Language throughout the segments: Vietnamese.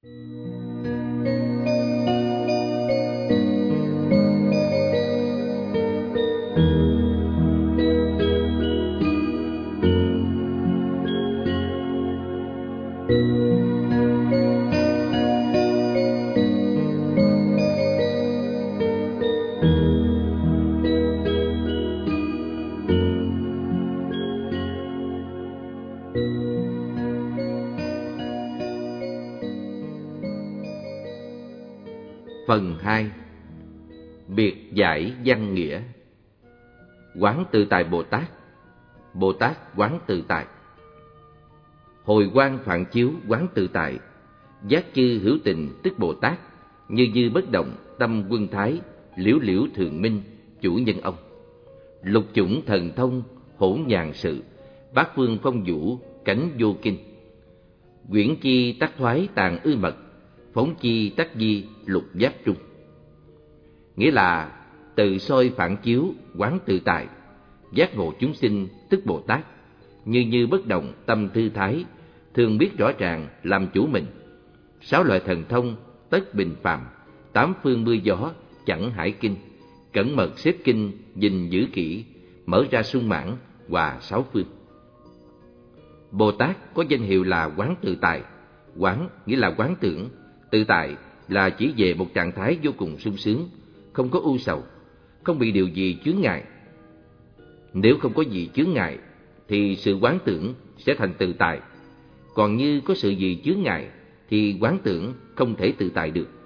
Phần 2. Biệt giải văn nghĩa. Quán tự tại Bồ Tát. Bồ Tát quán tự tại. Hồi quang phạn chiếu quán tự tại. Giác chư hữu tình tức Bồ Tát. Như như bất động tâm quân thái. Liễu liễu thường minh chủ nhân ông. Lục chủng thần thông hỗn nhàn sự. Bát phương phong vũ cánh vô kinh. Quyển chi tắc thoái tàn ư mật. Phóng chi tắc di lục giáp trung. Nghĩa là tự soi phản chiếu quán tự tại. Giác ngộ chúng sinh tức Bồ Tát. Như như bất động tâm thư thái. Thường biết rõ ràng làm chủ mình. 6 loại thần thông tất bình phàm. 8 phương mưa gió chẳng hải kinh. Cẩn mật xếp kinh gìn giữ kỹ. Mở ra sung mãn hòa 6 phương. Bồ Tát có danh hiệu là quán tự tại. Quán nghĩa là quán tưởng. Tự tại là chỉ về một trạng thái vô cùng sung sướng, không có ưu sầu, không bị điều gì chướng ngại. Nếu không có gì chướng ngại, thì sự quán tưởng sẽ thành tự tại. Còn như có sự gì chướng ngại, thì quán tưởng không thể tự tại được.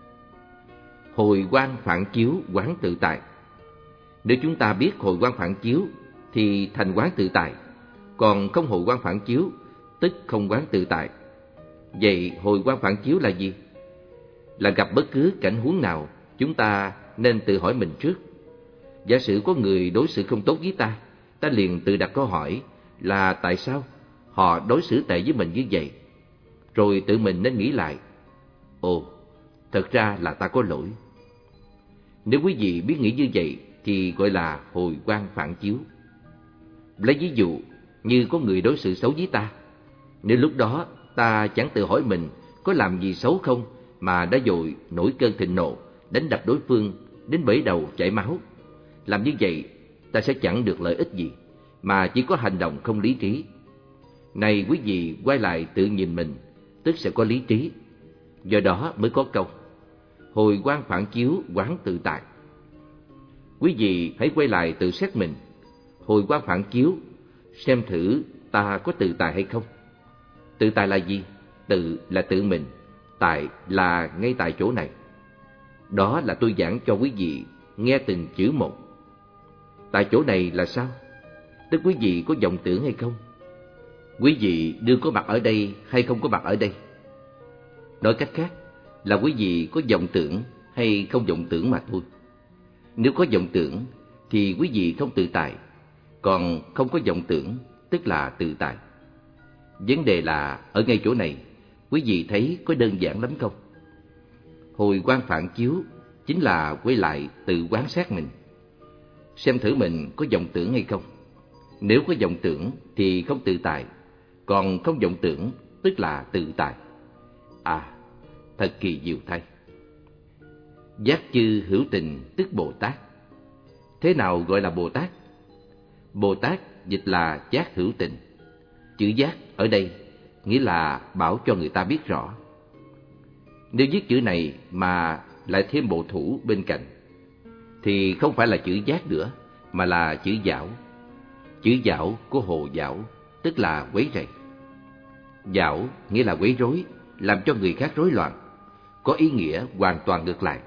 Hồi quang phản chiếu quán tự tại. Nếu chúng ta biết hồi quang phản chiếu, thì thành quán tự tại. Còn không hồi quang phản chiếu, tức không quán tự tại. Vậy hồi quang phản chiếu là gì? Là gặp bất cứ cảnh huống nào, chúng ta nên tự hỏi mình trước. Giả sử có người đối xử không tốt với ta, ta liền tự đặt câu hỏi là tại sao họ đối xử tệ với mình như vậy. Rồi tự mình nên nghĩ lại, ồ, thật ra là ta có lỗi. Nếu quý vị biết nghĩ như vậy thì gọi là hồi quang phản chiếu. Lấy ví dụ như có người đối xử xấu với ta. Nếu lúc đó ta chẳng tự hỏi mình có làm gì xấu không mà đã vội nổi cơn thịnh nộ, đánh đập đối phương đến bể đầu chảy máu. Làm như vậy ta sẽ chẳng được lợi ích gì, mà chỉ có hành động không lý trí. Này quý vị quay lại tự nhìn mình, tức sẽ có lý trí. Do đó mới có câu hồi quang phản chiếu quán tự tại. Quý vị hãy quay lại tự xét mình, hồi quang phản chiếu, xem thử ta có tự tại hay không. Tự tại là gì? Tự là tự mình, tại là ngay tại chỗ này. Đó là tôi giảng cho quý vị nghe từng chữ một. Tại chỗ này là sao? Tức quý vị có vọng tưởng hay không? Quý vị đương có mặt ở đây hay không có mặt ở đây? Nói cách khác là quý vị có vọng tưởng hay không vọng tưởng mà thôi. Nếu có vọng tưởng thì quý vị không tự tại, còn không có vọng tưởng tức là tự tại. Vấn đề là ở ngay chỗ này, quý vị thấy có đơn giản lắm không? Hồi quang phản chiếu chính là quay lại tự quan sát mình, xem thử mình có vọng tưởng hay không. Nếu có vọng tưởng thì không tự tại, còn không vọng tưởng tức là tự tại. À, thật kỳ diệu thay. Giác chư hữu tình tức Bồ Tát. Thế nào gọi là Bồ Tát? Bồ Tát dịch là giác hữu tình. Chữ giác ở đây nghĩa là bảo cho người ta biết rõ. Nếu viết chữ này mà lại thêm bộ thủ bên cạnh thì không phải là chữ giác nữa, mà là chữ dảo. Chữ dảo của Hồ Dảo tức là quấy rầy. Dảo nghĩa là quấy rối, làm cho người khác rối loạn, có ý nghĩa hoàn toàn ngược lại.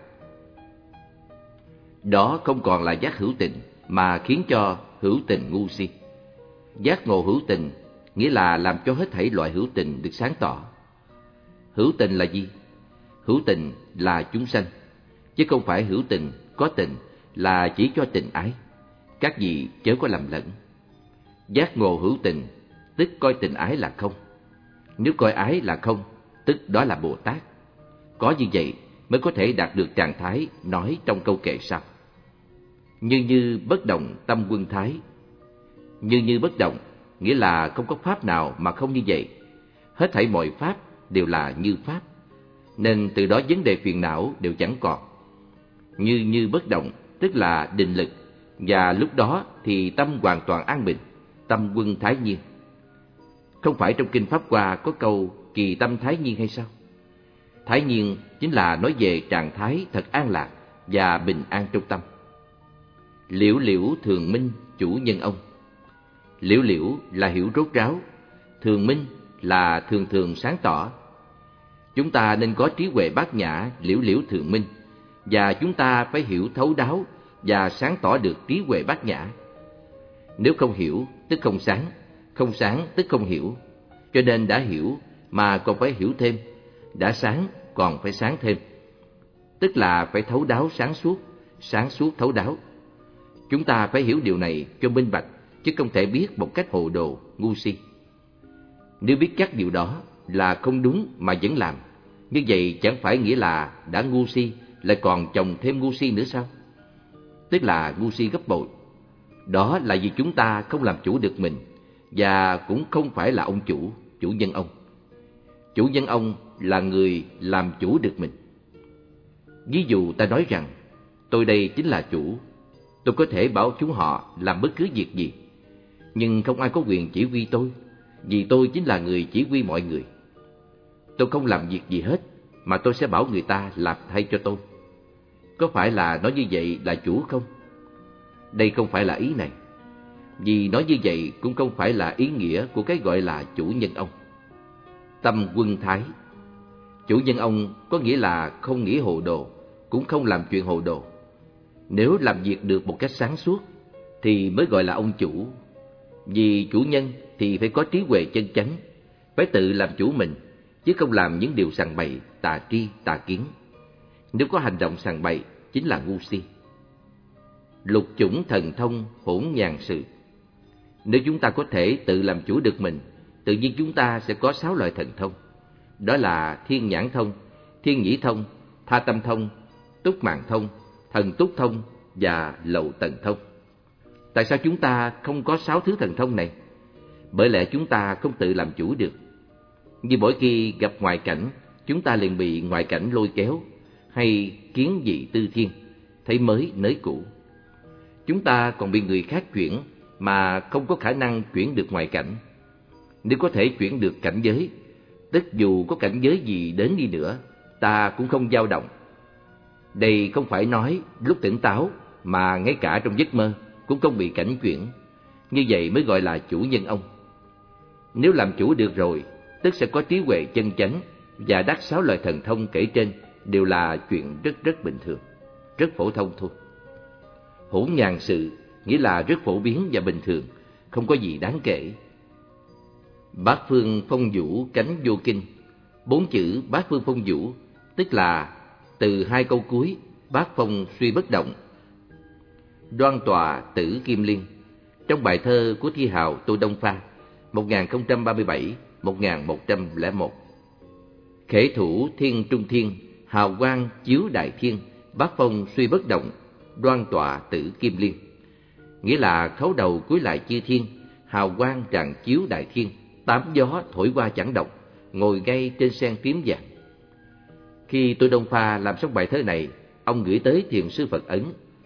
Đó không còn là giác hữu tình, mà khiến cho hữu tình ngu si. Giác ngộ hữu tình nghĩa là làm cho hết thảy loại hữu tình được sáng tỏ. Hữu tình là gì? Hữu tình là chúng sanh, chứ không phải hữu tình, có tình là chỉ cho tình ái. Các vị chớ có lầm lẫn. Giác ngộ hữu tình tức coi tình ái là không. Nếu coi ái là không, tức đó là Bồ Tát. Có như vậy mới có thể đạt được trạng thái nói trong câu kệ sau: như như bất động tâm quân thái. Như như bất động nghĩa là không có pháp nào mà không như vậy. Hết thảy mọi pháp đều là như pháp, nên từ đó vấn đề phiền não đều chẳng còn. Như bất động, tức là định lực, và lúc đó thì tâm hoàn toàn an bình, tâm quân thái nhiên. Không phải trong kinh Pháp Hoa có câu kỳ tâm thái nhiên hay sao? Thái nhiên chính là nói về trạng thái thật an lạc và bình an trong tâm. Liễu liễu thường minh chủ nhân ông. Liễu liễu là hiểu rốt ráo, thường minh là thường thường sáng tỏ. Chúng ta nên có trí huệ bát nhã liễu liễu thường minh, và chúng ta phải hiểu thấu đáo và sáng tỏ được trí huệ bát nhã. Nếu không hiểu tức không sáng tức không hiểu. Cho nên đã hiểu mà còn phải hiểu thêm, đã sáng còn phải sáng thêm. Tức là phải thấu đáo sáng suốt thấu đáo. Chúng ta phải hiểu điều này cho minh bạch, chứ không thể biết một cách hồ đồ, ngu si. Nếu biết chắc điều đó là không đúng mà vẫn làm, như vậy chẳng phải nghĩa là đã ngu si lại còn chồng thêm ngu si nữa sao? Tức là ngu si gấp bội. Đó là vì chúng ta không làm chủ được mình, và cũng không phải là ông chủ nhân ông. Chủ nhân ông là người làm chủ được mình. Ví dụ ta nói rằng, tôi đây chính là chủ, tôi có thể bảo chúng họ làm bất cứ việc gì, nhưng không ai có quyền chỉ huy tôi, vì tôi chính là người chỉ huy mọi người. Tôi không làm việc gì hết, mà tôi sẽ bảo người ta làm thay cho tôi. Có phải là nói như vậy là chủ không? Đây không phải là ý này. Vì nói như vậy cũng không phải là ý nghĩa của cái gọi là chủ nhân ông. Tâm quân thái. Chủ nhân ông có nghĩa là không nghĩ hồ đồ, cũng không làm chuyện hồ đồ. Nếu làm việc được một cách sáng suốt thì mới gọi là ông chủ. Vì chủ nhân thì phải có trí huệ chân chánh, phải tự làm chủ mình, chứ không làm những điều sằng bậy, tà tri, tà kiến. Nếu có hành động sằng bậy chính là ngu si. Lục chủng thần thông hỗn nhàn sự. Nếu chúng ta có thể tự làm chủ được mình, tự nhiên chúng ta sẽ có 6 loại thần thông. Đó là thiên nhãn thông, thiên nhĩ thông, tha tâm thông, túc mạng thông, thần túc thông và lậu tần thông. Tại sao chúng ta không có 6 thứ thần thông này? Bởi lẽ chúng ta không tự làm chủ được. Như mỗi khi gặp ngoại cảnh, chúng ta liền bị ngoại cảnh lôi kéo, hay kiến dị tư thiên, thấy mới nới cũ. Chúng ta còn bị người khác chuyển mà không có khả năng chuyển được ngoại cảnh. Nếu có thể chuyển được cảnh giới, tức dù có cảnh giới gì đến đi nữa, ta cũng không dao động. Đây không phải nói lúc tỉnh táo, mà ngay cả trong giấc mơ cũng không bị cảnh chuyển. Như vậy mới gọi là chủ nhân ông. Nếu làm chủ được rồi, tức sẽ có trí huệ chân chánh, và đắc 6 loại thần thông kể trên đều là chuyện rất bình thường, rất phổ thông thôi. Hỗn nhàn sự nghĩa là rất phổ biến và bình thường, không có gì đáng kể. Bát phương phong vũ cánh vô kinh. 4 chữ bát phương phong vũ tức là từ 2 câu cuối bát phong suy bất động, đoan tọa tử kim liên, trong bài thơ của thi hào Tô Đông Pha 1037-1101. Khể thủ thiên trung thiên, hào quang chiếu đại thiên, bát phong suy bất động, đoan tọa tử kim liên. Nghĩa là khấu đầu cúi lại chư thiên, hào quang rạng chiếu đại thiên, 8 gió thổi qua chẳng động, ngồi ngay trên sen tím vàng. Khi Tô Đông Pha làm xong bài thơ này, ông gửi tới Thiền sư Phật Ấn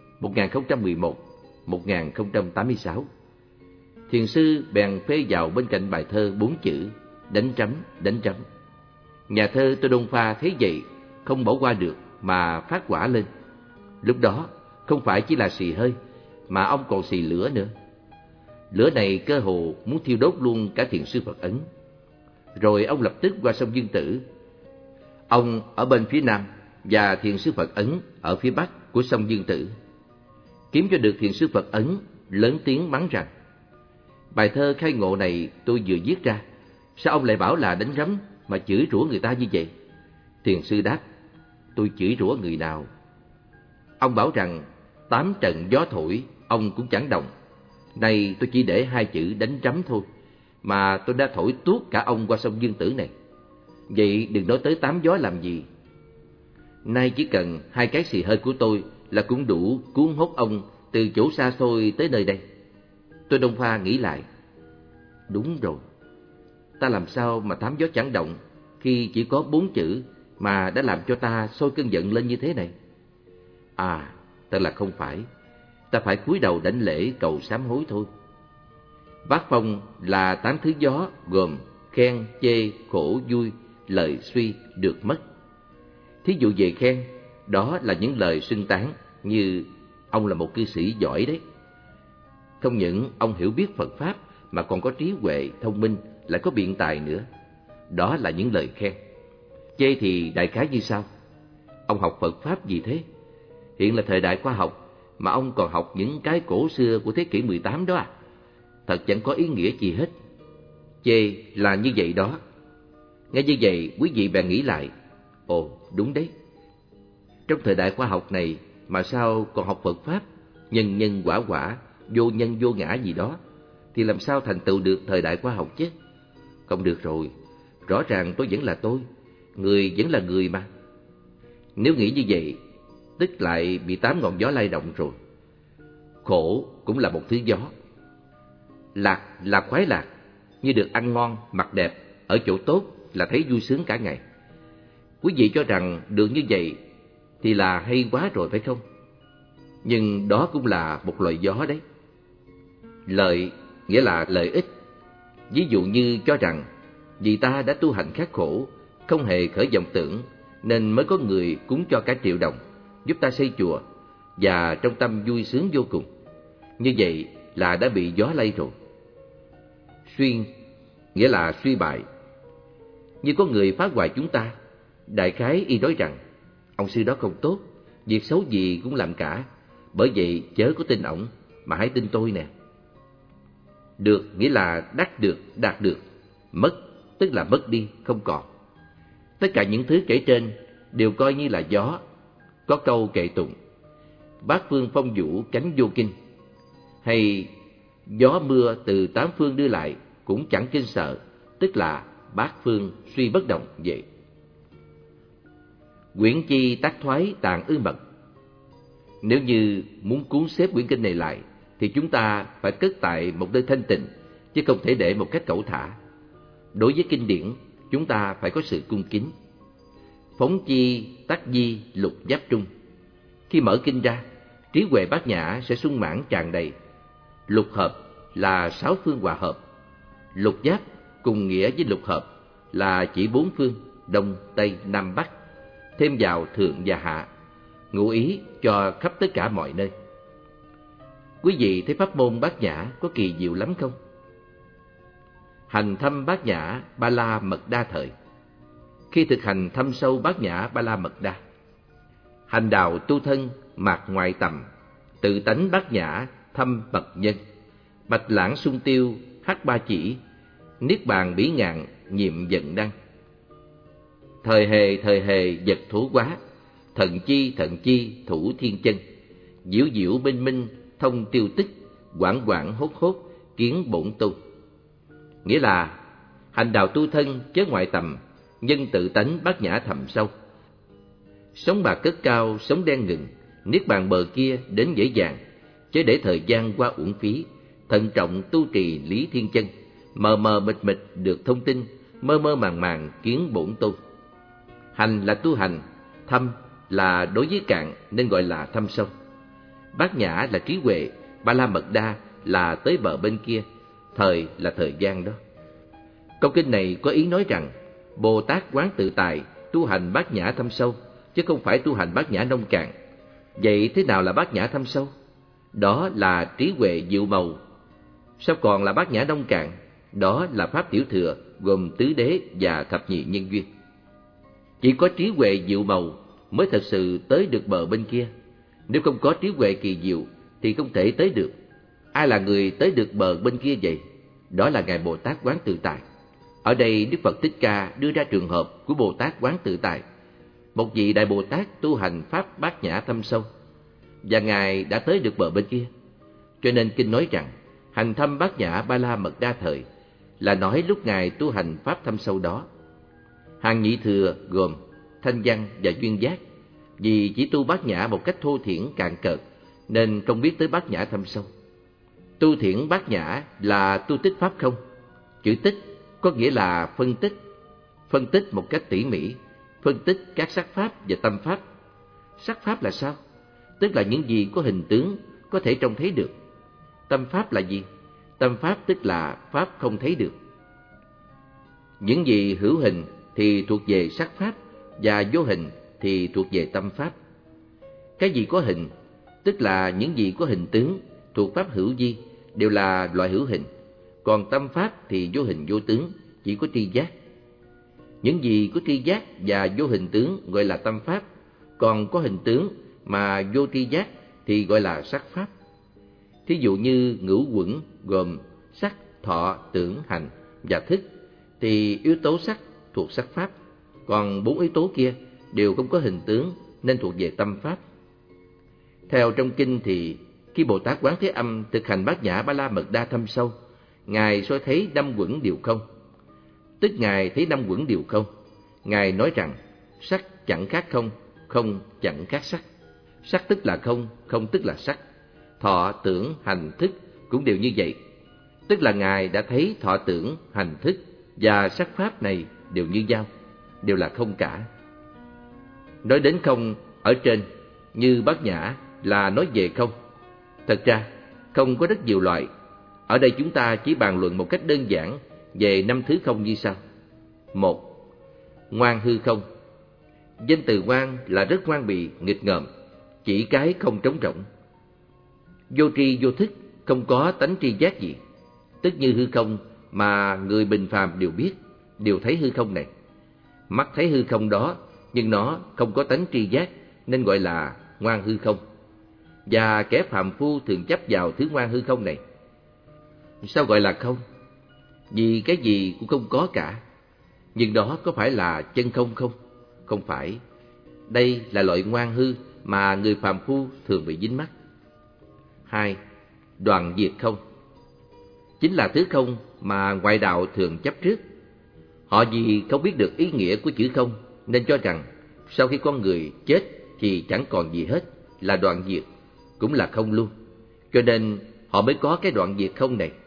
1011-1086. Thiền sư bèn phê vào bên cạnh bài thơ 4 chữ đánh trắm. Nhà thơ Tô Đông Pha thấy vậy không bỏ qua được mà phát hỏa lên. Lúc đó không phải chỉ là xì hơi, mà ông còn xì lửa nữa. Lửa này cơ hồ muốn thiêu đốt luôn cả Thiền sư Phật Ấn. Rồi ông lập tức qua sông Dương Tử. Ông ở bên phía nam và Thiền sư Phật Ấn ở phía bắc của sông Dương Tử. Kiếm cho được Thiền sư Phật Ấn, lớn tiếng mắng rằng: bài thơ khai ngộ này tôi vừa viết ra, sao ông lại bảo là đánh rắm mà chửi rủa người ta như vậy? Thiền sư đáp: tôi chửi rủa người nào? Ông bảo rằng 8 trận gió thổi ông cũng chẳng động. Này tôi chỉ để 2 chữ đánh rắm thôi, mà tôi đã thổi tuốt cả ông qua sông Dương Tử này. Vậy đừng nói tới 8 gió làm gì. Nay chỉ cần 2 cái xì hơi của tôi là cũng đủ cuốn hút ông từ chỗ xa xôi tới nơi đây. Tôi Đông Pha nghĩ lại, đúng rồi, ta làm sao mà 8 gió chẳng động khi chỉ có 4 chữ mà đã làm cho ta sôi cơn giận lên như thế này? À, thật là không phải. Ta phải cúi đầu đảnh lễ cầu sám hối thôi. Bát phong là 8 thứ gió, gồm khen, chê, khổ, vui, lời suy được mất. Thí dụ về khen, đó là những lời xưng tán như ông là một cư sĩ giỏi đấy. Không những ông hiểu biết Phật Pháp mà còn có trí huệ, thông minh, lại có biện tài nữa. Đó là những lời khen. Chê thì đại khái như sau: ông học Phật Pháp gì thế? Hiện là thời đại khoa học mà ông còn học những cái cổ xưa của thế kỷ 18 đó à? Thật chẳng có ý nghĩa gì hết. Chê là như vậy đó. Nghe như vậy, quý vị bèn nghĩ lại: ồ, đúng đấy. Trong thời đại khoa học này mà sao còn học Phật Pháp, nhân nhân quả quả, vô nhân vô ngã gì đó, thì làm sao thành tựu được thời đại khoa học chứ? Không được rồi, rõ ràng tôi vẫn là tôi, người vẫn là người mà. Nếu nghĩ như vậy, tức lại bị 8 ngọn gió lay động rồi. Khổ cũng là một thứ gió. Lạc là khoái lạc, như được ăn ngon, mặc đẹp, ở chỗ tốt là thấy vui sướng cả ngày. Quý vị cho rằng được như vậy thì là hay quá rồi phải không? Nhưng đó cũng là một loại gió đấy. Lợi nghĩa là lợi ích. Ví dụ như cho rằng vì ta đã tu hành khắc khổ, không hề khởi vọng tưởng, nên mới có người cúng cho cả 1.000.000 đồng, giúp ta xây chùa, và trong tâm vui sướng vô cùng. Như vậy là đã bị gió lay rồi. Xuyên nghĩa là suy bại. Như có người phá hoại chúng ta, đại khái y nói rằng ông sư đó không tốt, việc xấu gì cũng làm cả, bởi vậy chớ có tin ổng, mà hãy tin tôi nè. Được nghĩa là đắc được, đạt được. Mất tức là mất đi, không còn. Tất cả những thứ kể trên đều coi như là gió. Có câu kệ tụng: bát phương phong vũ cánh vô kinh, hay gió mưa từ 8 phương đưa lại cũng chẳng kinh sợ, tức là bát phương suy bất động vậy. Quyển chi tác thoái tàn ư mật. Nếu như muốn cuốn xếp quyển kinh này lại thì chúng ta phải cất tại một nơi thanh tịnh, chứ không thể để một cách cẩu thả. Đối với kinh điển, chúng ta phải có sự cung kính. Phóng chi tắc di lục giáp trung. Khi mở kinh ra, trí huệ bát nhã sẽ sung mãn tràn đầy. Lục hợp là 6 phương hòa hợp. Lục giáp cùng nghĩa với lục hợp là chỉ 4 phương, đông, tây, nam, bắc, thêm vào thượng và hạ, ngụ ý cho khắp tất cả mọi nơi. Quý vị thấy pháp môn bát nhã có kỳ diệu lắm không? Hành thâm bát nhã ba la mật đa thời. Khi thực hành thâm sâu bát nhã ba la mật đa, hành đạo tu thân mạc ngoại tầm, tự tánh bát nhã thâm mật nhân, bạch lãng sung tiêu hắc ba chỉ, niết bàn bỉ ngạn nhiệm vận đăng. Thời hề vật thủ quá, thần chi thủ thiên chân, diệu diệu minh minh thông tiêu tích, quảng quảng hốt hốt kiến bổn tu. Nghĩa là hành đạo tu thân chớ ngoại tầm, nhân tự tánh bát nhã thầm sâu. Sống bạc cất cao, sống đen ngừng, niết bàn bờ kia đến dễ dàng, chớ để thời gian qua uổng phí. Thận trọng tu trì lý thiên chân, mờ mờ mịt mịt được thông tin, mơ mơ màng màng kiến bổn tu. Hành là tu hành, thâm là đối với cạn nên gọi là thâm sâu. Bát nhã là trí huệ, ba la mật đa là tới bờ bên kia, thời là thời gian đó. Câu kinh này có ý nói rằng Bồ Tát Quán Tự Tại tu hành bát nhã thâm sâu, chứ không phải tu hành bát nhã nông cạn. Vậy thế nào là bát nhã thâm sâu? Đó là trí huệ diệu màu. Sao còn là bát nhã nông cạn? Đó là pháp tiểu thừa gồm tứ đế và thập nhị nhân duyên. Chỉ có trí huệ diệu màu mới thật sự tới được bờ bên kia. Nếu không có trí huệ kỳ diệu thì không thể tới được. Ai là người tới được bờ bên kia vậy? Đó là Ngài Bồ Tát Quán Tự Tại. Ở đây Đức Phật Thích Ca đưa ra trường hợp của Bồ Tát Quán Tự Tại, một vị Đại Bồ Tát tu hành pháp bát nhã thâm sâu, và Ngài đã tới được bờ bên kia. Cho nên kinh nói rằng hành thâm bát nhã ba la mật đa thời là nói lúc Ngài tu hành pháp thâm sâu đó. Hàng nhị thừa gồm thanh văn và duyên giác, vì chỉ tu bát nhã một cách thô thiển cạn cợt nên không biết tới bát nhã thâm sâu. Tu thiển bát nhã là tu tích pháp không. Chữ tích có nghĩa là phân tích một cách tỉ mỉ, phân tích các sắc pháp và tâm pháp. Sắc pháp là sao? Tức là những gì có hình tướng, có thể trông thấy được. Tâm pháp là gì? Tâm pháp tức là pháp không thấy được. Những gì hữu hình thì thuộc về sắc pháp, và vô hình thì thuộc về tâm pháp. Cái gì có hình, tức là những gì có hình tướng, thuộc pháp hữu vi, đều là loại hữu hình. Còn tâm pháp thì vô hình vô tướng, chỉ có tri giác. Những gì có tri giác và vô hình tướng gọi là tâm pháp, còn có hình tướng mà vô tri giác thì gọi là sắc pháp. Thí dụ như ngũ uẩn gồm sắc, thọ, tưởng, hành và thức, thì yếu tố sắc thuộc sắc pháp, còn 4 yếu tố kia đều không có hình tướng nên thuộc về tâm pháp. Theo trong kinh thì khi Bồ Tát Quán Thế Âm thực hành Bát Nhã Ba La Mật Đa thâm sâu, Ngài soi thấy 5 uẩn đều không. Tức Ngài thấy 5 uẩn đều không. Ngài nói rằng sắc chẳng khác không, không chẳng khác sắc. Sắc tức là không, không tức là sắc. Thọ, tưởng, hành, thức cũng đều như vậy. Tức là Ngài đã thấy thọ, tưởng, hành, thức và sắc pháp này đều như nhau, đều là không cả. Nói đến không ở trên như Bát Nhã là nói về không. Thật ra không có rất nhiều loại. Ở đây chúng ta chỉ bàn luận một cách đơn giản về 5 thứ không như sau. 1. Ngoan hư không. Danh từ ngoan là rất ngoan bì, nghịch ngợm, chỉ cái không trống rỗng. Vô tri vô thức, không có tánh tri giác gì. Tức như hư không mà người bình phàm đều biết, đều thấy hư không này. Mắt thấy hư không đó, nhưng nó không có tánh tri giác nên gọi là ngoan hư không. Và kẻ phàm phu thường chấp vào thứ ngoan hư không này. Sao gọi là không? Vì cái gì cũng không có cả. Nhưng đó có phải là chân không không? Không phải. Đây là loại ngoan hư mà người phàm phu thường bị dính mắc. 2. Đoạn diệt không. Chính là thứ không mà ngoại đạo thường chấp trước. Họ vì không biết được ý nghĩa của chữ không nên cho rằng sau khi con người chết thì chẳng còn gì hết, là đoạn diệt, cũng là không luôn. Cho nên họ mới có cái đoạn diệt không này.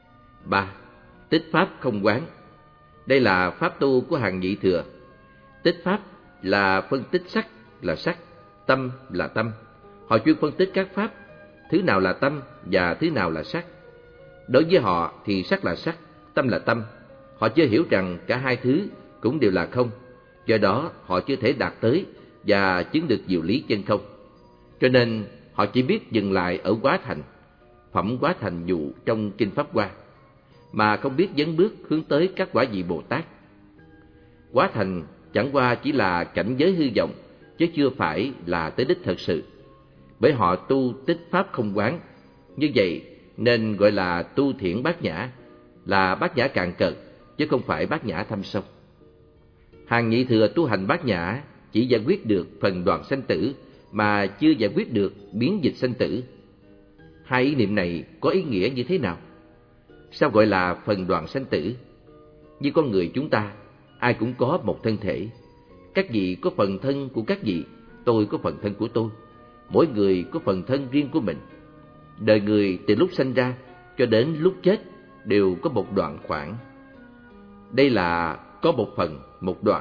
3. Tích pháp không quán. Đây là pháp tu của hàng nhị thừa. Tích pháp là phân tích sắc là sắc, tâm là tâm. Họ chuyên phân tích các pháp, thứ nào là tâm và thứ nào là sắc. Đối với họ thì sắc là sắc, tâm là tâm. Họ chưa hiểu rằng cả hai thứ cũng đều là không. Do đó họ chưa thể đạt tới và chứng được diệu lý chân không. Cho nên họ chỉ biết dừng lại ở quá thành, phẩm quá thành dụ trong kinh Pháp Hoa, mà không biết dấn bước hướng tới các quả vị Bồ Tát. Quá thành chẳng qua chỉ là cảnh giới hư vọng, chứ chưa phải là tới đích thật sự. Bởi họ tu tích pháp không quán, như vậy nên gọi là tu thiển bát nhã, là bát nhã cạn cợt, chứ không phải bát nhã thâm sâu. Hàng nhị thừa tu hành bát nhã chỉ giải quyết được phần đoạn sanh tử, mà chưa giải quyết được biến dịch sanh tử. Hai ý niệm này có ý nghĩa như thế nào? Sao gọi là phần đoạn sanh tử? Như con người chúng ta, ai cũng có một thân thể. Các vị có phần thân của các vị, tôi có phần thân của tôi. Mỗi người có phần thân riêng của mình. Đời người từ lúc sanh ra cho đến lúc chết đều có một đoạn khoảng. Đây là có một phần, một đoạn.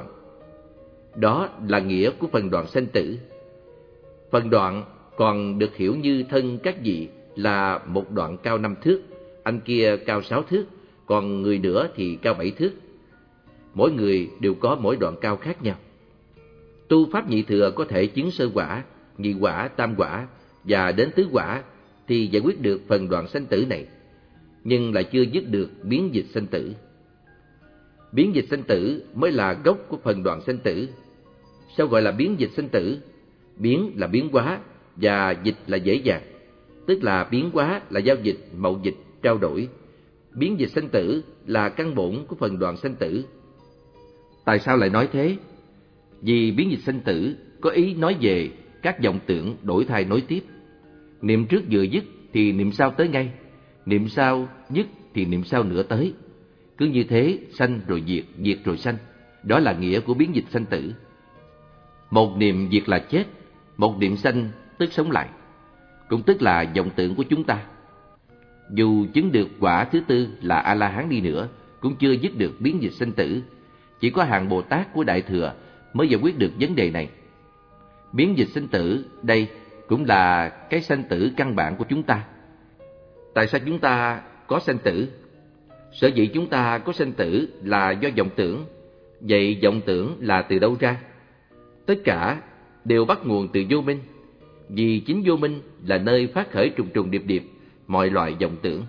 Đó là nghĩa của phần đoạn sanh tử. Phần đoạn còn được hiểu như thân các vị là một đoạn cao 5 thước, anh kia cao 6 thước, còn người nữa thì cao 7 thước. Mỗi người đều có mỗi đoạn cao khác nhau. Tu pháp nhị thừa có thể chứng sơ quả, nhị quả, tam quả và đến tứ quả thì giải quyết được phần đoạn sanh tử này, nhưng lại chưa dứt được biến dịch sanh tử. Biến dịch sanh tử mới là gốc của phần đoạn sanh tử. Sao gọi là biến dịch sanh tử? Biến là biến hóa và dịch là dễ dàng. Tức là biến hóa là giao dịch, mậu dịch, trao đổi. Biến dịch sanh tử là căn bổn của phần đoạn sanh tử. Tại sao lại nói thế? Vì biến dịch sanh tử có ý nói về các vọng tưởng đổi thay nối tiếp. Niệm trước vừa dứt thì niệm sau tới ngay, niệm sau dứt thì niệm sau nữa tới. Cứ như thế sanh rồi diệt, diệt rồi sanh. Đó là nghĩa của biến dịch sanh tử. Một niệm diệt là chết, một niệm sanh tức sống lại, cũng tức là vọng tưởng của chúng ta. Dù chứng được quả thứ tư là A-la-hán đi nữa, cũng chưa dứt được biến dịch sanh tử. Chỉ có hàng Bồ Tát của Đại Thừa mới giải quyết được vấn đề này. Biến dịch sinh tử đây cũng là cái sanh tử căn bản của chúng ta. Tại sao chúng ta có sanh tử? Sở dĩ chúng ta có sanh tử là do vọng tưởng. Vậy vọng tưởng là từ đâu ra? Tất cả đều bắt nguồn từ vô minh, vì chính vô minh là nơi phát khởi trùng trùng điệp điệp mọi loại vọng tưởng.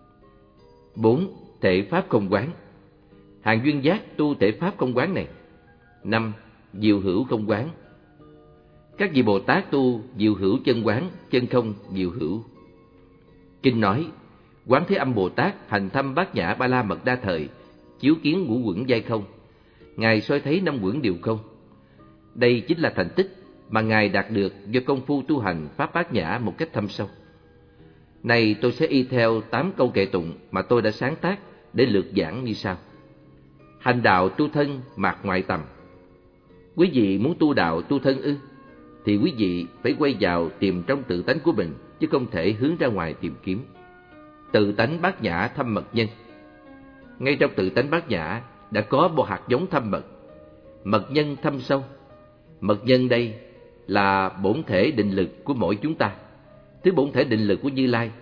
4. Thể pháp không quán. Hàng duyên giác tu thể pháp không quán này. 5. Diệu hữu không quán. Các vị Bồ Tát tu diệu hữu chân quán, chân không diệu hữu. Kinh nói, Quán Thế Âm Bồ Tát hành thăm Bát Nhã Ba La Mật Đa thời, chiếu kiến ngũ uẩn giai không. Ngài soi thấy 5 uẩn đều không. Đây chính là thành tích mà Ngài đạt được do công phu tu hành Pháp Bát Nhã một cách thâm sâu. Này tôi sẽ y theo 8 câu kệ tụng mà tôi đã sáng tác để lược giảng như sau. Hành đạo tu thân mạt ngoại tầm. Quý vị muốn tu đạo tu thân ư? Thì quý vị phải quay vào tìm trong tự tánh của mình, chứ không thể hướng ra ngoài tìm kiếm. Tự tánh Bát Nhã thâm mật nhân. Ngay trong tự tánh Bát Nhã đã có một hạt giống thâm mật, mật nhân thâm sâu. Mật nhân đây là bổn thể định lực của mỗi chúng ta, thứ bổn thể định lực của Như Lai,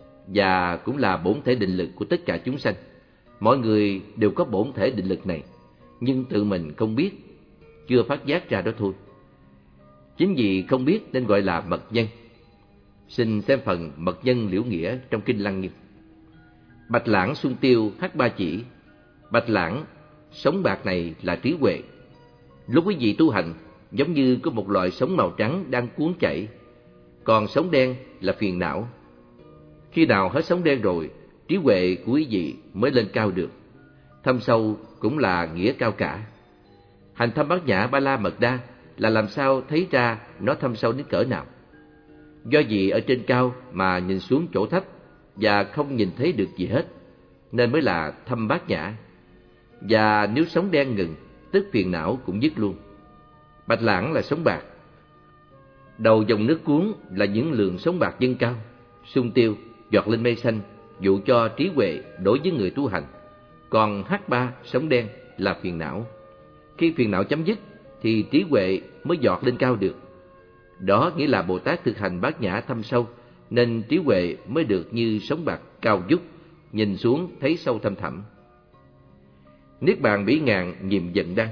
và cũng là bổn thể định lực của tất cả chúng sanh. Mọi người đều có bổn thể định lực này, nhưng tự mình không biết, chưa phát giác ra đó thôi. Chính vì không biết nên gọi là mật nhân. Xin xem phần mật nhân liễu nghĩa trong Kinh Lăng Nghiêm. Bạch lãng xuân tiêu hắc ba chỉ. Bạch lãng, sống bạc này là trí huệ. Lúc quý vị tu hành, giống như có một loại sống màu trắng đang cuốn chảy, còn sống đen là phiền não. Khi nào hết sống đen rồi, trí huệ của quý vị mới lên cao được. Thâm sâu cũng là nghĩa cao cả. Hành thâm Bát Nhã Ba La Mật Đa là làm sao thấy ra nó thâm sâu đến cỡ nào. Do vì ở trên cao mà nhìn xuống chỗ thấp và không nhìn thấy được gì hết, nên mới là thâm Bát Nhã. Và nếu sống đen ngừng, tức phiền não cũng dứt luôn. Bạch lãng là sống bạc. Đầu dòng nước cuốn là những lượng sống bạc dâng cao, sung tiêu, giọt lên mây xanh, dụ cho trí huệ đối với người tu hành. Còn H3 sống đen là phiền não. Khi phiền não chấm dứt thì trí huệ mới giọt lên cao được. Đó nghĩa là Bồ Tát thực hành Bát Nhã thâm sâu, nên trí huệ mới được như sống bạc cao vút, nhìn xuống thấy sâu thâm thẳm. Niết bàn bỉ ngạn nhiệm dần đăng.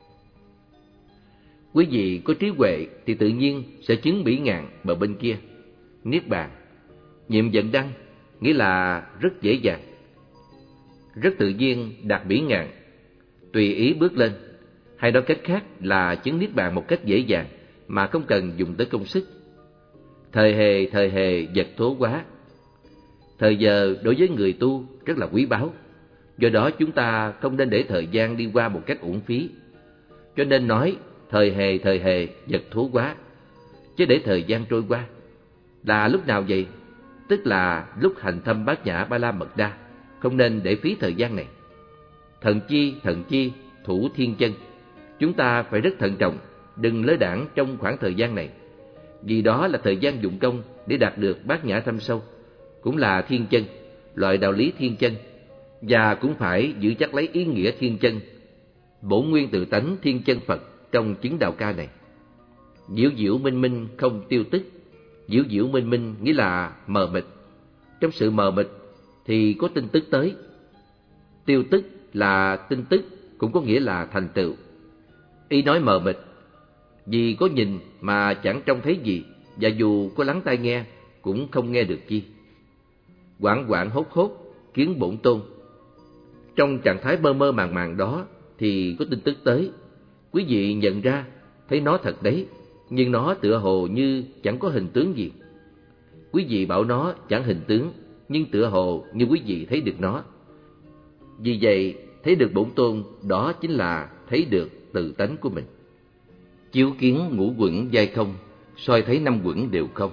Quý vị có trí huệ thì tự nhiên sẽ chứng bỉ ngạn bờ bên kia. Niết bàn, nhiệm dần đăng nghĩa là rất dễ dàng, rất tự nhiên đạt bỉ ngạn, tùy ý bước lên. Hay nói cách khác là chứng niết bàn một cách dễ dàng mà không cần dùng tới công sức. Thời hề vật thố quá. Thời giờ đối với người tu rất là quý báu, do đó chúng ta không nên để thời gian đi qua một cách uổng phí. Cho nên nói thời hề vật thố quá, chứ để thời gian trôi qua. Là lúc nào vậy? Tức là lúc hành thâm Bát Nhã Ba La Mật Đa, không nên để phí thời gian này. Thần chi, thủ thiên chân. Chúng ta phải rất thận trọng, đừng lơ đãng trong khoảng thời gian này, vì đó là thời gian dụng công để đạt được Bát Nhã thâm sâu, cũng là thiên chân, loại đạo lý thiên chân, và cũng phải giữ chắc lấy ý nghĩa thiên chân, bổn nguyên tự tánh thiên chân Phật trong chứng đạo ca này. Diệu diệu minh minh không tiêu tức. Diệu diệu minh minh nghĩa là mờ mịt. Trong sự mờ mịt thì có tin tức tới. Tiêu tức là tin tức, cũng có nghĩa là thành tựu. Y nói mờ mịt vì có nhìn mà chẳng trông thấy gì, và dù có lắng tai nghe cũng không nghe được chi. Quảng hốt hốt kiến bổn tôn. Trong trạng thái mơ mơ màng màng đó thì có tin tức tới. Quý vị nhận ra thấy nó thật đấy, nhưng nó tựa hồ như chẳng có hình tướng gì. Quý vị bảo nó chẳng hình tướng, nhưng tựa hồ như quý vị thấy được nó. Vì vậy, thấy được bổn tôn đó chính là thấy được tự tánh của mình. Chiếu kiến ngũ uẩn giai không, soi thấy 5 uẩn đều không.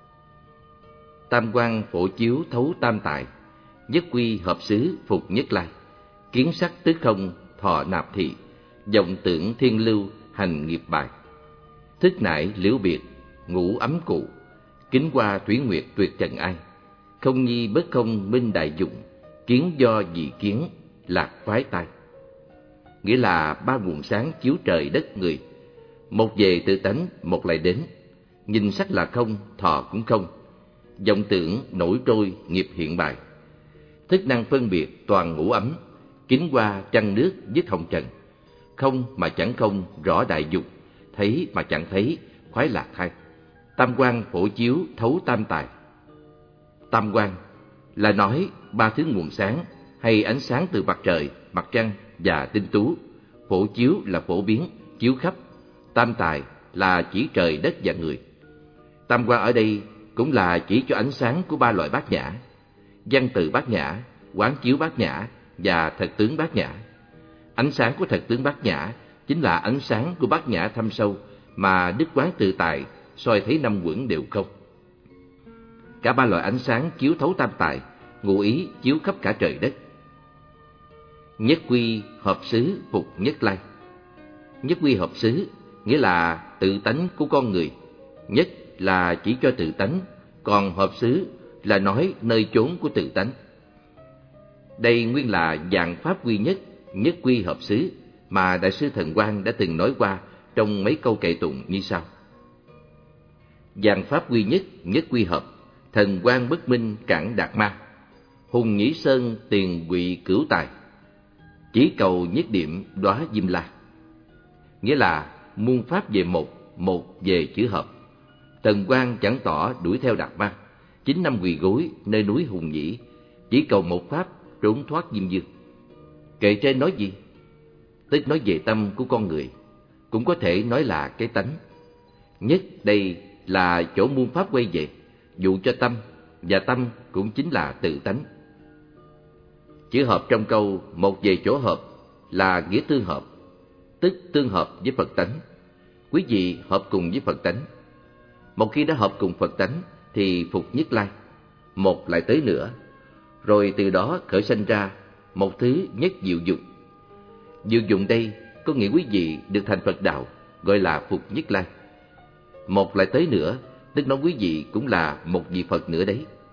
Tam quang phổ chiếu thấu tam tại, nhất quy hợp xứ phục nhất lai. Kiến sắc tứ không thọ nạp thị, vọng tưởng thiên lưu hành nghiệp bài. Thức nải liễu biệt, ngũ ấm cụ, kính qua thủy nguyệt tuyệt trần ai. Không nhi bất không minh đại dụng, kiến do dị kiến lạc phái tai. nghĩa là ba nguồn sáng chiếu trời đất người. Một về tự tánh, một lại đến. Nhìn sắc là không, thọ cũng không. Vọng tưởng nổi trôi, nghiệp hiện bại. Thức năng phân biệt toàn ngũ ấm, kính qua trăng nước dứt hồng trần. Không mà chẳng không, rõ đại dục. Thấy mà chẳng thấy, khoái lạc thay. Tam quang phổ chiếu thấu tam tài. Tam quang là nói ba thứ nguồn sáng hay ánh sáng từ mặt trời, mặt trăng và tinh tú. Phổ chiếu là phổ biến, chiếu khắp. Tam tài là chỉ trời đất và người. Tam quang ở đây cũng là chỉ cho ánh sáng của ba loại bát nhã: văn từ bát nhã, quán chiếu bát nhã và thật tướng bát nhã. Ánh sáng của thật tướng bát nhã chính là ánh sáng của bát nhã thâm sâu mà Đức Quán Tự Tại soi thấy năm uẩn đều không. Cả ba loại ánh sáng chiếu thấu tam tài, ngụ ý chiếu khắp cả trời đất. Nhất quy hợp xứ phục nhất lai. Nhất quy hợp xứ nghĩa là tự tánh của con người. Nhất là chỉ cho tự tánh, còn hợp xứ là nói nơi chốn của tự tánh. Đây nguyên là dạng pháp quy nhất, nhất quy hợp xứ mà Đại sư Thần Quang đã từng nói qua trong mấy câu kệ tụng như sau: Dạng pháp quy nhất, nhất quy hợp, thần quang bất minh cản đạt ma. Hùng nhĩ sơn tiền quỵ cửu tài, chỉ cầu nhất điểm đóa diêm la. Nghĩa là muôn pháp về một, một về chữ hợp. Thần quang chẳng tỏ đuổi theo đạt ma, 9 năm quỳ gối nơi núi Hùng Nhĩ, chỉ cầu một pháp trốn thoát diêm dương. Kệ trên nói gì? Tức nói về tâm của con người, cũng có thể nói là cái tánh. Nhất đây là chỗ muôn pháp quay về, dụ cho tâm, và tâm cũng chính là tự tánh. Chữ hợp trong câu một về chỗ hợp là nghĩa tương hợp, tức tương hợp với Phật tánh. Quý vị hợp cùng với Phật tánh. Một khi đã hợp cùng Phật tánh thì phục nhất lai, một lại tới nữa, rồi từ đó khởi sanh ra một thứ nhất diệu dụng. Diệu dụng đây có nghĩa quý vị được thành Phật đạo, gọi là phục nhất lai. Một lại tới nữa, tức nói quý vị cũng là một vị Phật nữa đấy.